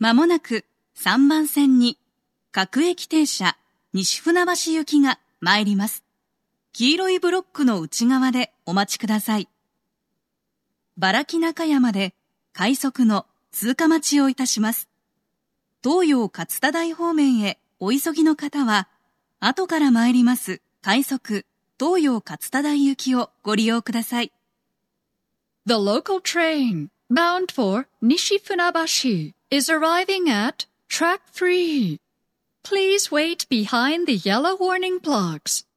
まもなく3番線に各駅停車西船橋行きが参ります。黄色いブロックの内側でお待ちください。原木中山で快速の通過待ちをいたします。東洋勝田台方面へお急ぎの方は、後から参ります快速東洋勝田台行きをご利用ください。 The local train bound for Nishi-Funabashi is arriving at track 3. Please wait behind the yellow warning blocks.